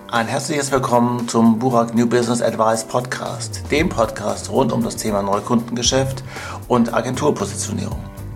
Ein herzliches Willkommen zum Burak New Business Advice Podcast, dem Podcast rund um das Thema Neukundengeschäft und Agenturpositionierung.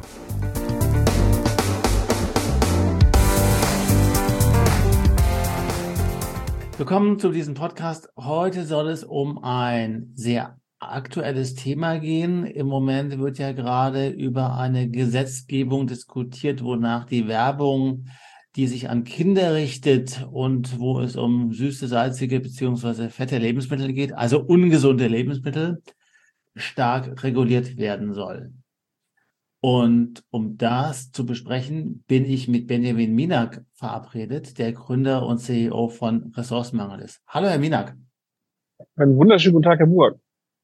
Willkommen zu diesem Podcast. Heute soll es um ein sehr aktuelles Thema gehen. Im Moment wird ja gerade über eine Gesetzgebung diskutiert, wonach die Werbung, die sich an Kinder richtet und wo es um süße, salzige bzw. fette Lebensmittel geht, also ungesunde Lebensmittel, stark reguliert werden soll. Und um das zu besprechen, bin ich mit Benjamin Minak verabredet, der Gründer und CEO von Ressourcenmangel ist. Hallo, Herr Minak. Einen wunderschönen guten Tag, Herr Burak.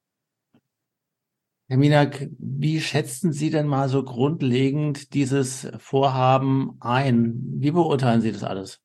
Herr Minak, wie schätzen Sie denn mal so grundlegend dieses Vorhaben ein? Wie beurteilen Sie das alles?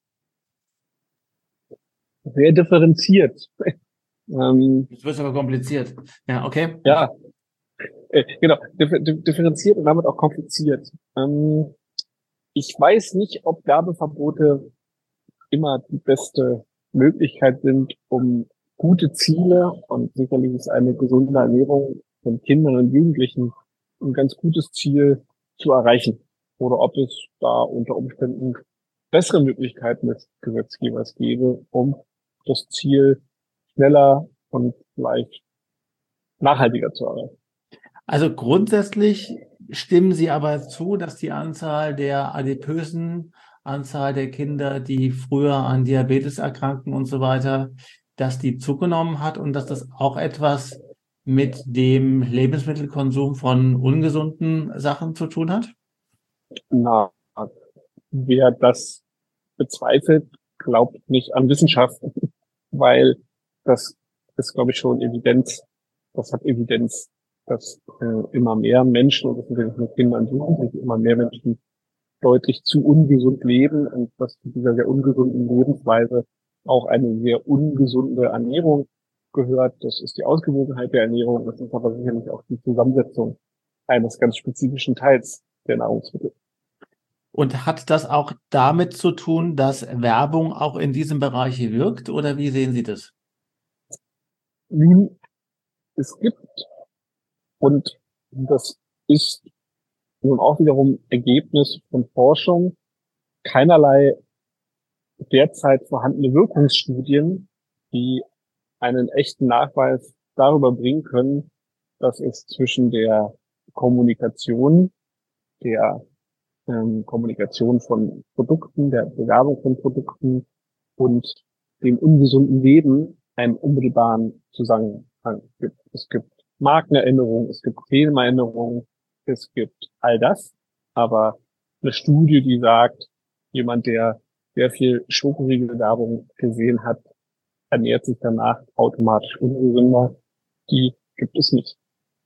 Sehr differenziert. Jetzt wird es aber kompliziert. Ja, okay. Ja, genau. Differenziert und damit auch kompliziert. Ich weiß nicht, ob Werbeverbote immer die beste Möglichkeit sind, um gute Ziele, und sicherlich ist eine gesunde Ernährung von Kindern und Jugendlichen ein ganz gutes Ziel zu erreichen. Oder ob es da unter Umständen bessere Möglichkeiten des Gesetzgebers gäbe, um das Ziel schneller und vielleicht nachhaltiger zu erreichen. Also grundsätzlich stimmen Sie aber zu, dass die Anzahl der adipösen, Anzahl der Kinder, die früher an Diabetes erkranken und so weiter, dass die zugenommen hat und dass das auch etwas mit dem Lebensmittelkonsum von ungesunden Sachen zu tun hat? Na, wer das bezweifelt, glaubt nicht an Wissenschaft, weil das ist, glaube ich, schon Evidenz. Das hat Evidenz, dass immer mehr Menschen, und das sind ja nicht nur Kinder und Jugendliche, immer mehr Menschen deutlich zu ungesund leben und dass zu dieser sehr ungesunden Lebensweise auch eine sehr ungesunde Ernährung gehört. Das ist die Ausgewogenheit der Ernährung, das ist aber sicherlich auch die Zusammensetzung eines ganz spezifischen Teils der Nahrungsmittel. Und hat das auch damit zu tun, dass Werbung auch in diesem Bereich wirkt, oder wie sehen Sie das? Nun, es gibt, und das ist nun auch wiederum Ergebnis von Forschung, keinerlei derzeit vorhandene Wirkungsstudien, die einen echten Nachweis darüber bringen können, dass es zwischen der Kommunikation, der Kommunikation von Produkten, der Bewerbung von Produkten und dem ungesunden Leben einen unmittelbaren Zusammenhang gibt. Es gibt Markenerinnerungen, es gibt Themenerinnerungen, es gibt all das, aber eine Studie, die sagt, jemand, der sehr viel Schokoriegelwerbung gesehen hat, ernährt sich danach automatisch ungesünder, die gibt es nicht.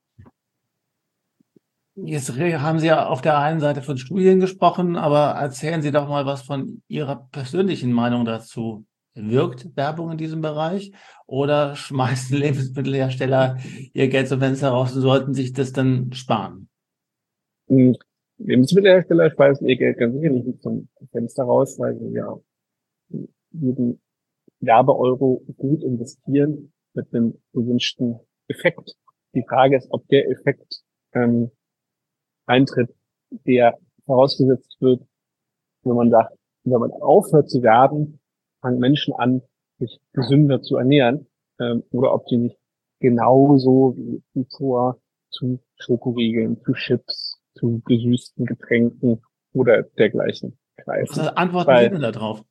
Jetzt haben Sie ja auf der einen Seite von Studien gesprochen, aber erzählen Sie doch mal was von Ihrer persönlichen Meinung dazu. Wirkt Werbung in diesem Bereich oder schmeißen Lebensmittelhersteller ihr Geld zum Fenster raus und sollten sich das dann sparen? Und Lebensmittelhersteller speisen ihr Geld ganz sicher nicht zum Fenster raus, weil sie ja jeden Werbeeuro gut investieren mit einem gewünschten Effekt. Die Frage ist, ob der Effekt eintritt, der vorausgesetzt wird, wenn man sagt, wenn man aufhört zu werben, fangen Menschen an, sich gesünder zu ernähren, oder ob die nicht genauso wie zuvor zu Schokoriegeln, zu Chips, zu gesüßten Getränken oder dergleichen Was greifen. antworten Sie Weil denn darauf?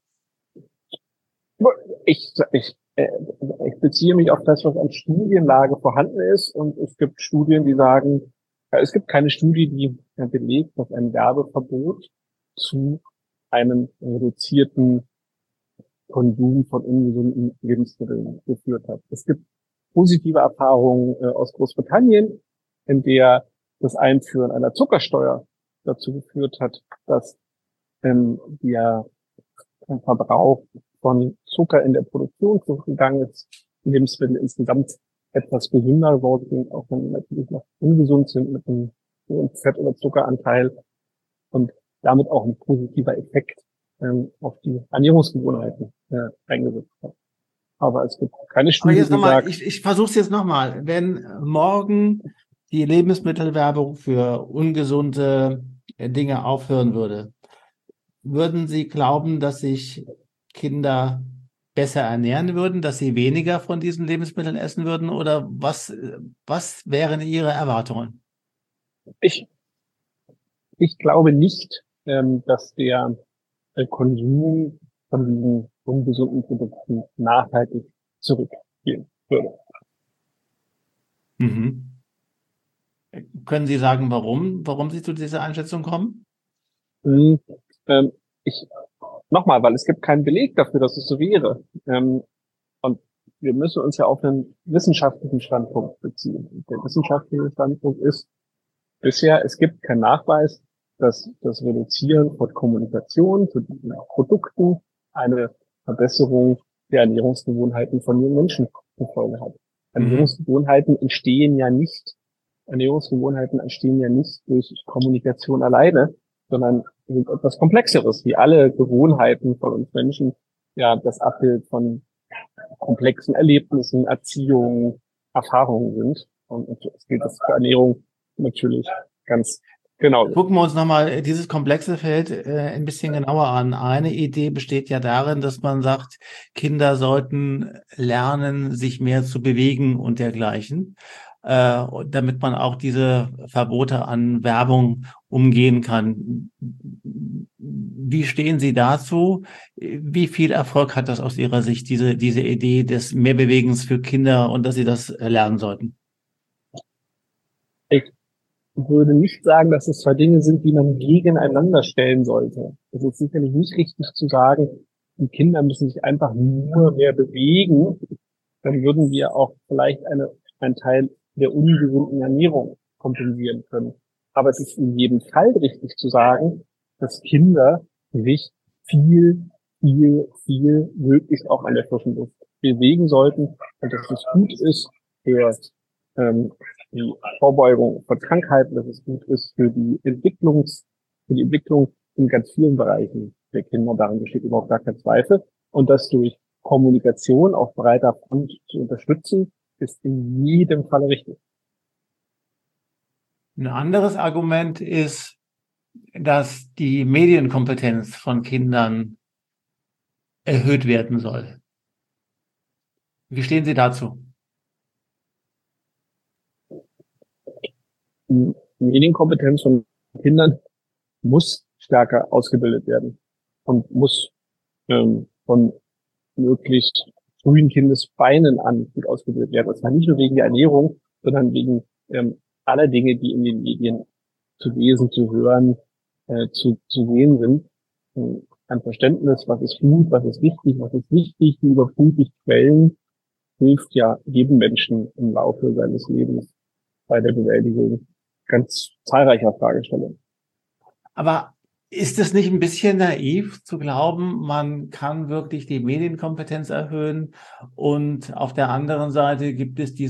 ich beziehe mich auf das, was an Studienlage vorhanden ist, und es gibt Studien, die sagen, es gibt keine Studie, die belegt, dass ein Werbeverbot zu einem reduzierten Konsum von ungesunden Lebensmitteln geführt hat. Es gibt positive Erfahrungen aus Großbritannien, in der das Einführen einer Zuckersteuer dazu geführt hat, dass der Verbrauch von Zucker in der Produktion zurückgegangen ist, Lebensmittel insgesamt etwas gesünder geworden sind, auch wenn sie natürlich noch ungesund sind mit einem hohen Fett- oder Zuckeranteil, und damit auch ein positiver Effekt auf die Ernährungsgewohnheiten eingesetzt hat. Aber es gibt keine Aber Studie, jetzt die nochmal, sagt, ich versuche es jetzt nochmal. Wenn morgen die Lebensmittelwerbung für ungesunde Dinge aufhören würde, würden Sie glauben, dass sich Kinder besser ernähren würden, dass sie weniger von diesen Lebensmitteln essen würden? Oder was wären Ihre Erwartungen? ich, ich glaube nicht, dass der Konsum von diesen ungesunden Produkten nachhaltig zurückgehen würde. Mhm. Können Sie sagen, warum Sie zu dieser Einschätzung kommen? Hm, ähm, ich, nochmal, weil es gibt keinen Beleg dafür, dass es so wäre. Und wir müssen uns ja auf einen wissenschaftlichen Standpunkt beziehen. Und der wissenschaftliche Standpunkt ist bisher, es gibt keinen Nachweis, dass das Reduzieren von Kommunikation zu diesen Produkten eine Verbesserung der Ernährungsgewohnheiten von jungen Menschen zur Folge hat. Mhm. Ernährungsgewohnheiten entstehen ja nicht durch Kommunikation alleine, sondern sind etwas Komplexeres, wie alle Gewohnheiten von uns Menschen ja das Abbild von komplexen Erlebnissen, Erziehungen, Erfahrungen sind. Und es gilt das für Ernährung natürlich ganz genauso. Gucken wir uns nochmal dieses komplexe Feld ein bisschen genauer an. Eine Idee besteht ja darin, dass man sagt, Kinder sollten lernen, sich mehr zu bewegen und dergleichen, und damit man auch diese Verbote an Werbung umgehen kann. Wie stehen Sie dazu? Wie viel Erfolg hat das aus Ihrer Sicht, diese Idee des Mehrbewegens für Kinder und dass sie das lernen sollten? Ich würde nicht sagen, dass es zwei Dinge sind, die man gegeneinander stellen sollte. Es ist sicherlich nicht richtig zu sagen, die Kinder müssen sich einfach nur mehr bewegen. Dann würden wir auch vielleicht einen Teil der ungesunden Ernährung kompensieren können. Aber es ist in jedem Fall richtig zu sagen, dass Kinder sich viel möglichst auch an der frischen Luft bewegen sollten und dass es gut ist für ähm, die Vorbeugung von Krankheiten, dass es gut ist für die Entwicklung in ganz vielen Bereichen der Kinder. Daran besteht überhaupt gar kein Zweifel. Und das durch Kommunikation auf breiter Front zu unterstützen, ist in jedem Falle richtig. Ein anderes Argument ist, dass die Medienkompetenz von Kindern erhöht werden soll. Wie stehen Sie dazu? Die Medienkompetenz von Kindern muss stärker ausgebildet werden und muss von möglichst frühen Kindesbeinen an gut ausgebildet werden. Und zwar nicht nur wegen der Ernährung, sondern wegen aller Dinge, die in den Medien zu lesen, zu hören, zu sehen sind. Ein Verständnis, was ist gut, was ist wichtig, wie überprüfe ich Quellen, hilft ja jedem Menschen im Laufe seines Lebens bei der Bewältigung ganz zahlreicher Fragestellungen. Aber ist es nicht ein bisschen naiv zu glauben, man kann wirklich die Medienkompetenz erhöhen und auf der anderen Seite gibt es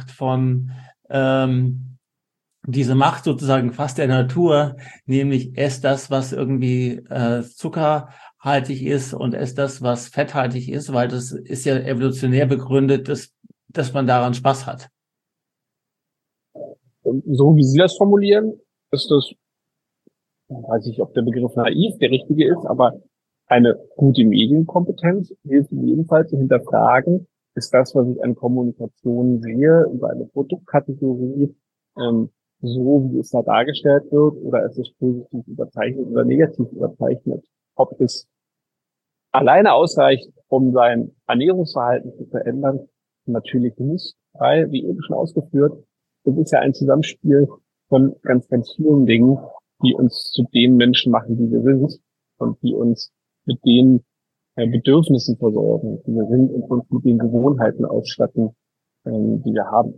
diese Macht sozusagen fast der Natur, nämlich esst das, was irgendwie zuckerhaltig ist und esst das, was fetthaltig ist, weil das ist ja evolutionär begründet, dass man daran Spaß hat. Und so wie Sie das formulieren, ist das, weiß ich, ob der Begriff naiv der richtige ist, aber eine gute Medienkompetenz hilft jedenfalls zu hinterfragen, ist das, was ich an Kommunikation sehe, über eine Produktkategorie, ähm, so wie es da dargestellt wird, oder ist es positiv überzeichnet oder negativ überzeichnet? Ob es alleine ausreicht, um sein Ernährungsverhalten zu verändern, natürlich nicht, weil, wie eben schon ausgeführt, das ist ja ein Zusammenspiel von ganz vielen Dingen, die uns zu den Menschen machen, die wir sind und die uns mit den Bedürfnissen versorgen, die wir sind und uns mit den Gewohnheiten ausstatten, die wir haben.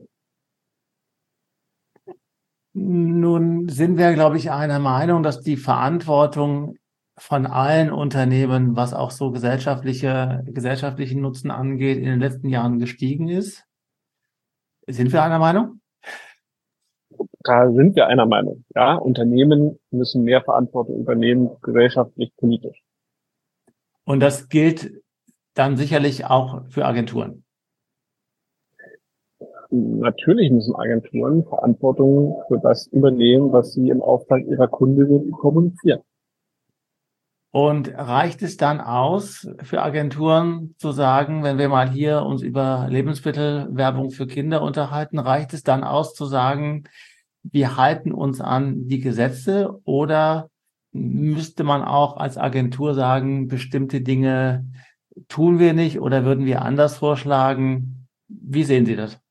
Nun sind wir, glaube ich, einer Meinung, dass die Verantwortung von allen Unternehmen, was auch so gesellschaftlichen Nutzen angeht, in den letzten Jahren gestiegen ist. Sind wir einer Meinung? Da sind wir einer Meinung. Ja, Unternehmen müssen mehr Verantwortung übernehmen, gesellschaftlich, politisch. Und das gilt dann sicherlich auch für Agenturen. Natürlich müssen Agenturen Verantwortung für das übernehmen, was sie im Auftrag ihrer Kundinnen kommunizieren. Und reicht es dann aus für Agenturen zu sagen, wenn wir mal hier uns über Lebensmittelwerbung für Kinder unterhalten, reicht es dann aus zu sagen, wir halten uns an die Gesetze, oder müsste man auch als Agentur sagen, bestimmte Dinge tun wir nicht oder würden wir anders vorschlagen? Wie sehen Sie das?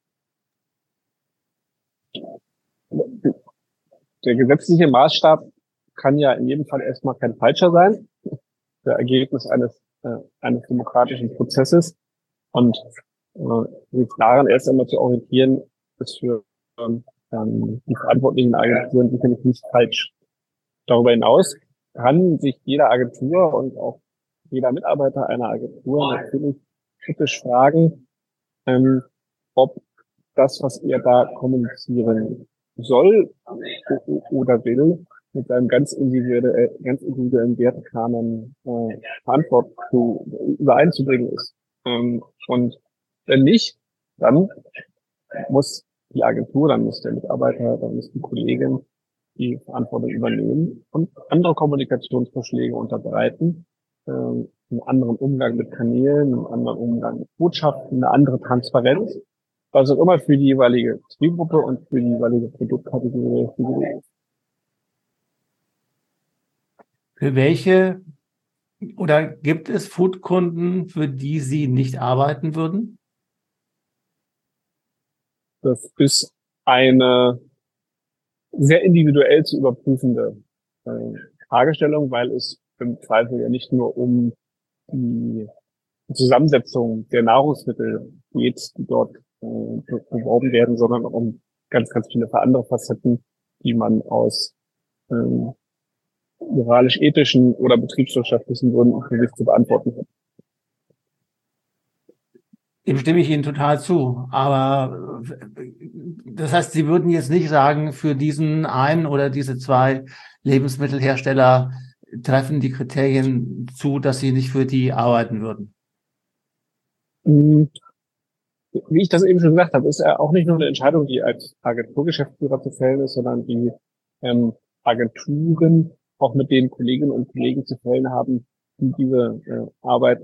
Der gesetzliche Maßstab kann ja in jedem Fall erstmal kein falscher sein. Der Ergebnis eines demokratischen Prozesses. Und sich daran erst einmal zu orientieren, ist für die verantwortlichen Agenturen sicherlich nicht falsch. Darüber hinaus kann sich jede Agentur und auch jeder Mitarbeiter einer Agentur natürlich kritisch fragen, ob das, was er da kommunizieren soll oder will, mit seinem ganz individuellen Wertekanon Verantwortung übereinzubringen ist. Und wenn nicht, dann muss die Agentur, dann muss der Mitarbeiter, dann muss die Kollegin die Verantwortung übernehmen und andere Kommunikationsvorschläge unterbreiten, einen anderen Umgang mit Kanälen, einen anderen Umgang mit Botschaften, eine andere Transparenz, was auch immer für die jeweilige Zielgruppe und für die jeweilige Produktkategorie ist. Für welche oder gibt es Foodkunden, für die Sie nicht arbeiten würden? Das ist eine sehr individuell zu überprüfende Fragestellung, weil es im Zweifel ja nicht nur um die Zusammensetzung der Nahrungsmittel geht, die dort beworben werden, sondern auch um ganz, ganz viele andere Facetten, die man aus moralisch-ethischen oder betriebswirtschaftlichen Gründen für sich zu beantworten hat. Dem stimme ich Ihnen total zu. Aber das heißt, Sie würden jetzt nicht sagen, für diesen einen oder diese zwei Lebensmittelhersteller treffen die Kriterien zu, dass Sie nicht für die arbeiten würden. Wie ich das eben schon gesagt habe, ist ja auch nicht nur eine Entscheidung, die als Agenturgeschäftsführer zu fällen ist, sondern die Agenturen auch mit den Kolleginnen und Kollegen zu fällen haben, die diese Arbeit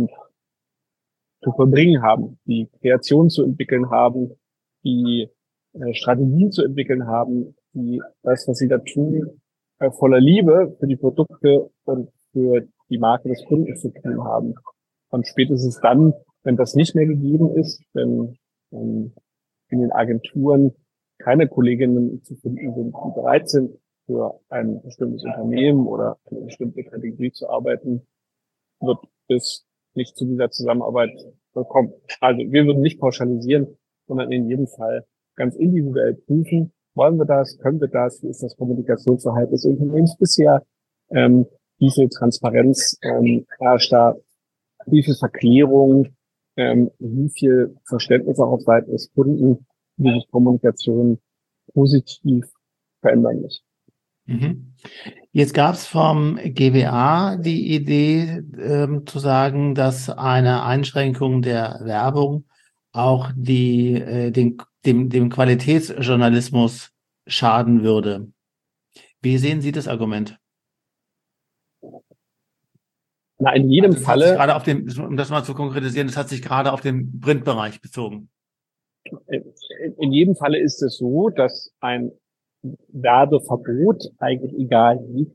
zu vollbringen haben, die Kreation zu entwickeln haben, die Strategien zu entwickeln haben, die das, was sie da tun, voller Liebe für die Produkte und für die Marke des Kunden zu tun haben. Und spätestens dann, wenn das nicht mehr gegeben ist, wenn in den Agenturen keine Kolleginnen zu finden sind, die bereit sind, für ein bestimmtes Unternehmen oder eine bestimmte Kategorie zu arbeiten, wird es nicht zu dieser Zusammenarbeit kommen. Also wir würden nicht pauschalisieren, sondern in jedem Fall ganz individuell prüfen, wollen wir das, können wir das, wie ist das Kommunikationsverhalten des Unternehmens bisher, wie viel Transparenz herrscht da, wie viel Verklärung, wie viel Verständnis auch auf Seiten des Kunden, wie sich Kommunikation positiv verändern muss. Jetzt gab es vom GWA die Idee, zu sagen, dass eine Einschränkung der Werbung auch dem Qualitätsjournalismus schaden würde. Wie sehen Sie das Argument? Na, in jedem Also Falle. Gerade um das mal zu konkretisieren, das hat sich gerade auf den Printbereich bezogen. In jedem Falle ist es so, dass ein Werbeverbot eigentlich in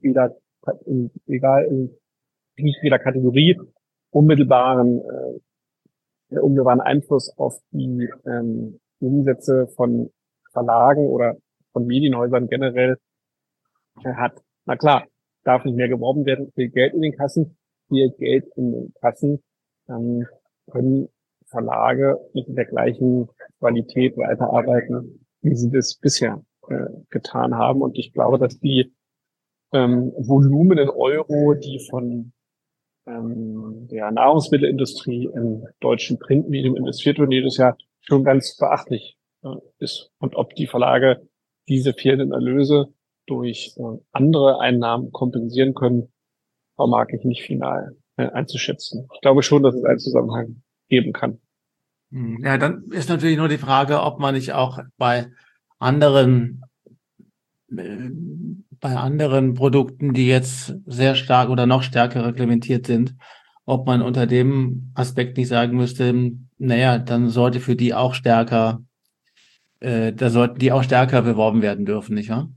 jeder Kategorie unmittelbaren Einfluss auf die Umsätze von Verlagen oder von Medienhäusern generell hat. Na klar, darf nicht mehr geworben werden, viel Geld in den Kassen, können Verlage mit der gleichen Qualität weiterarbeiten, wie sie das bisher getan haben. Und ich glaube, dass die Volumen in Euro, die von der Nahrungsmittelindustrie im deutschen Printmedium investiert werden jedes Jahr, schon ganz beachtlich ist. Und ob die Verlage diese fehlenden Erlöse durch andere Einnahmen kompensieren können, vermag ich nicht final einzuschätzen. Ich glaube schon, dass es einen Zusammenhang geben kann. Ja, dann ist natürlich nur die Frage, ob man nicht auch anderen bei anderen Produkten, die jetzt sehr stark oder noch stärker reglementiert sind, ob man unter dem Aspekt nicht sagen müsste, naja, dann sollte für die auch stärker, da sollten die auch stärker beworben werden dürfen, nicht wahr?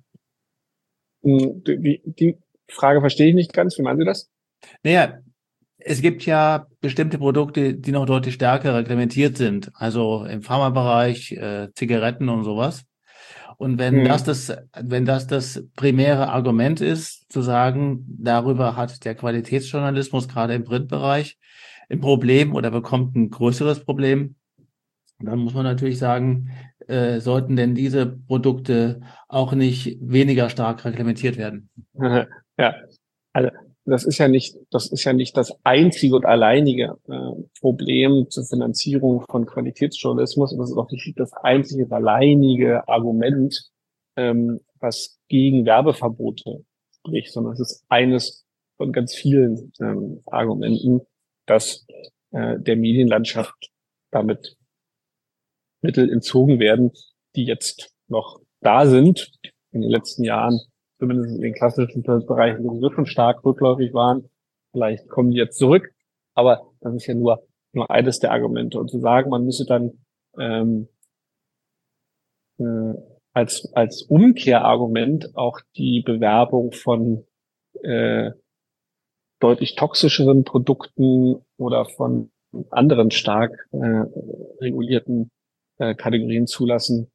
Die Frage verstehe ich nicht ganz. Wie meinen Sie das? Naja, es gibt ja bestimmte Produkte, die noch deutlich stärker reglementiert sind, also im Pharmabereich, Zigaretten und sowas. Und Hm. wenn das primäre Argument ist, zu sagen, darüber hat der Qualitätsjournalismus gerade im Printbereich ein Problem oder bekommt ein größeres Problem, dann muss man natürlich sagen, sollten denn diese Produkte auch nicht weniger stark reglementiert werden? Ja, also das ist ja nicht das einzige und alleinige Problem zur Finanzierung von Qualitätsjournalismus. Und das ist auch nicht das einzige und alleinige Argument, was gegen Werbeverbote spricht, sondern es ist eines von ganz vielen Argumenten, dass der Medienlandschaft damit Mittel entzogen werden, die jetzt noch da sind, in den letzten Jahren, zumindest in den klassischen Bereichen, sowieso schon stark rückläufig waren. Vielleicht kommen die jetzt zurück, aber das ist ja nur eines der Argumente. Und zu sagen, man müsse dann ähm, äh, als Umkehrargument auch die Bewerbung von äh, deutlich toxischeren Produkten oder von anderen stark regulierten Kategorien zulassen,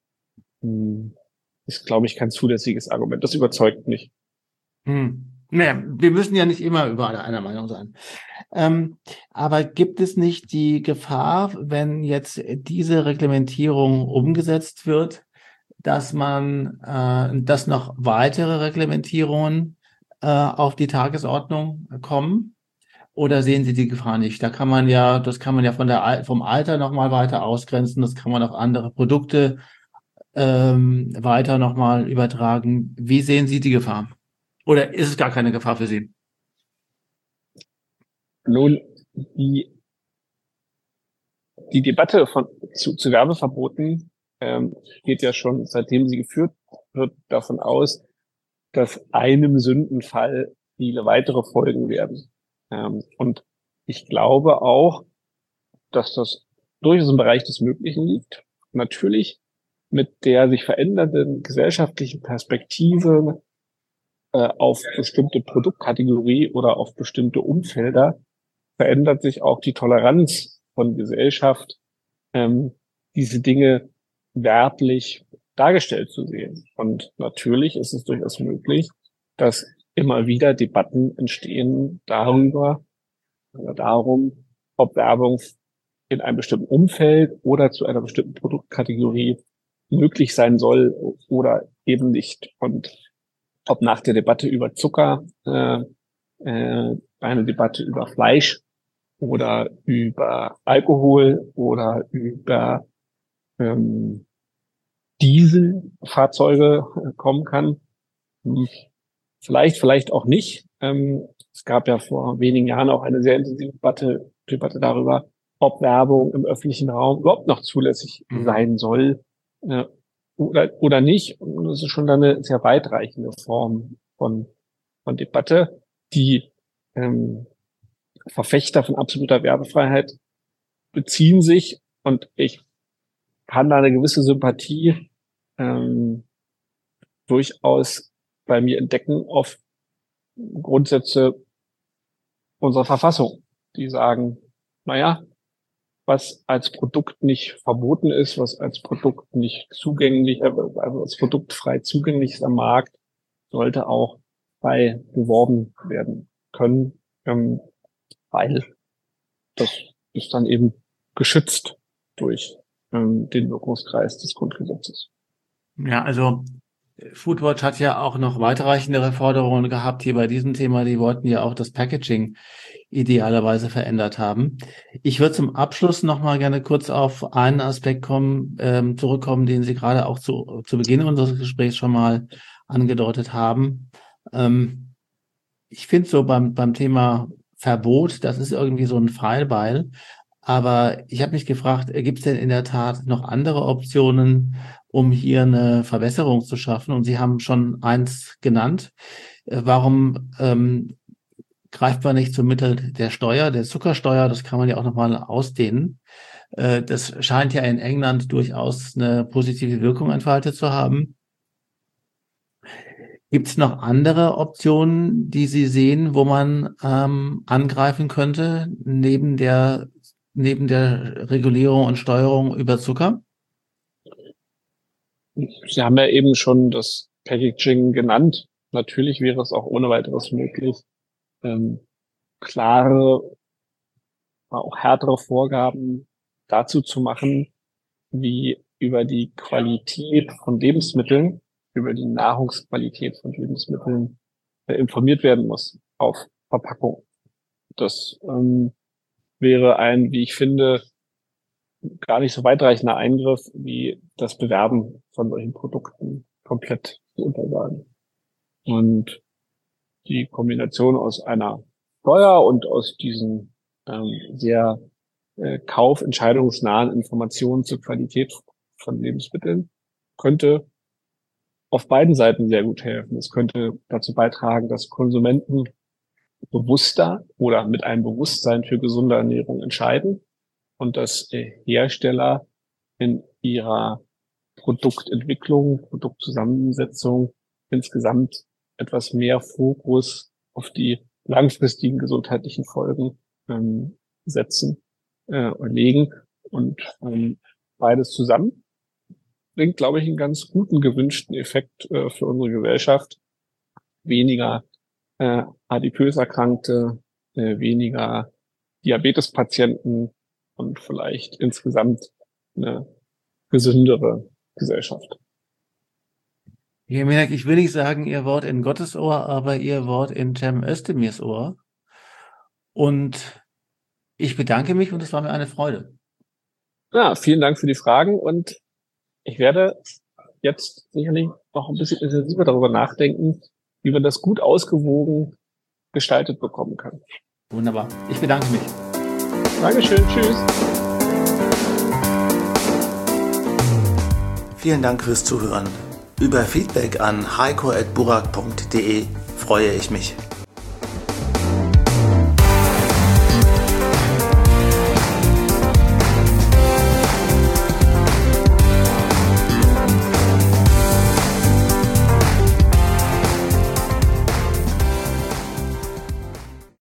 ist, glaube ich, kein zulässiges Argument. Das überzeugt mich. Naja, wir müssen ja nicht immer überall einer Meinung sein. Aber gibt es nicht die Gefahr, wenn jetzt diese Reglementierung umgesetzt wird, dass noch weitere Reglementierungen auf die Tagesordnung kommen? Oder sehen Sie die Gefahr nicht? Das kann man ja vom Alter nochmal weiter ausgrenzen. Das kann man auf andere Produkte weiter nochmal übertragen. Wie sehen Sie die Gefahr? Oder ist es gar keine Gefahr für Sie? Nun, die, die Debatte zu Werbeverboten geht ja schon, seitdem sie geführt wird, davon aus, dass einem Sündenfall viele weitere Folgen werden. Und ich glaube auch, dass das durchaus im Bereich des Möglichen liegt. Natürlich mit der sich verändernden gesellschaftlichen Perspektive auf bestimmte Produktkategorie oder auf bestimmte Umfelder verändert sich auch die Toleranz von Gesellschaft, ähm, diese Dinge werblich dargestellt zu sehen. Und natürlich ist es durchaus möglich, dass immer wieder Debatten entstehen darüber oder darum, ob Werbung in einem bestimmten Umfeld oder zu einer bestimmten Produktkategorie möglich sein soll oder eben nicht. Und ob nach der Debatte über Zucker eine Debatte über Fleisch oder über Alkohol oder über ähm, Dieselfahrzeuge kommen kann. Hm, vielleicht auch nicht. Es gab ja vor wenigen Jahren auch eine sehr intensive Debatte darüber, ob Werbung im öffentlichen Raum überhaupt noch zulässig Mhm. sein soll äh, oder nicht. Und das ist schon dann eine sehr weitreichende Form von Debatte, die ähm, Verfechter von absoluter Werbefreiheit beziehen sich, und ich kann da eine gewisse Sympathie ähm, durchaus bei mir entdecken auf Grundsätze unserer Verfassung, die sagen, naja, was als Produkt nicht verboten ist, was als Produkt nicht zugänglich, also als Produkt frei zugänglich ist am Markt, sollte auch frei beworben werden können, weil das ist dann eben geschützt durch den Wirkungskreis des Grundgesetzes. Ja, also Foodwatch hat ja auch noch weitreichendere Forderungen gehabt hier bei diesem Thema. Die wollten ja auch das Packaging idealerweise verändert haben. Ich würde zum Abschluss noch mal gerne kurz auf einen Aspekt zurückkommen, den Sie gerade auch zu Beginn unseres Gesprächs schon mal angedeutet haben. Ich finde so beim Thema Verbot, das ist irgendwie so ein Fallbeil. Aber ich habe mich gefragt, gibt es denn in der Tat noch andere Optionen, um hier eine Verbesserung zu schaffen? Und Sie haben schon eins genannt. Warum greift man nicht zum Mittel der Steuer, der Zuckersteuer? Das kann man ja auch nochmal ausdehnen. Das scheint ja in England durchaus eine positive Wirkung entfaltet zu haben. Gibt es noch andere Optionen, die Sie sehen, wo man angreifen könnte, neben der Regulierung und Steuerung über Zucker? Sie haben ja eben schon das Packaging genannt. Natürlich wäre es auch ohne weiteres möglich, klare, auch härtere Vorgaben dazu zu machen, wie über die Qualität von Lebensmitteln, über die Nahrungsqualität von Lebensmitteln informiert werden muss auf Verpackung. Das wäre ein, wie ich finde, gar nicht so weitreichender Eingriff, wie das Bewerben von solchen Produkten komplett zu untersagen. Und die Kombination aus einer Steuer und aus diesen sehr kaufentscheidungsnahen Informationen zur Qualität von Lebensmitteln könnte auf beiden Seiten sehr gut helfen. Es könnte dazu beitragen, dass Konsumenten bewusster oder mit einem Bewusstsein für gesunde Ernährung entscheiden und dass Hersteller in ihrer Produktentwicklung, Produktzusammensetzung insgesamt etwas mehr Fokus auf die langfristigen gesundheitlichen Folgen setzen und legen. Und beides zusammen bringt, glaube ich, einen ganz guten, gewünschten Effekt für unsere Gesellschaft. Weniger adipös Erkrankte, weniger Diabetespatienten und vielleicht insgesamt eine gesündere Gesellschaft. Herr Minak, ich will nicht sagen, Ihr Wort in Gottes Ohr, aber Ihr Wort in Cem Özdemirs Ohr. Und ich bedanke mich und es war mir eine Freude. Ja, vielen Dank für die Fragen und ich werde jetzt sicherlich noch ein bisschen intensiver darüber nachdenken, wie man das gut ausgewogen gestaltet bekommen kann. Wunderbar. Ich bedanke mich. Dankeschön. Tschüss. Vielen Dank fürs Zuhören. Über Feedback an heiko@burak.de freue ich mich.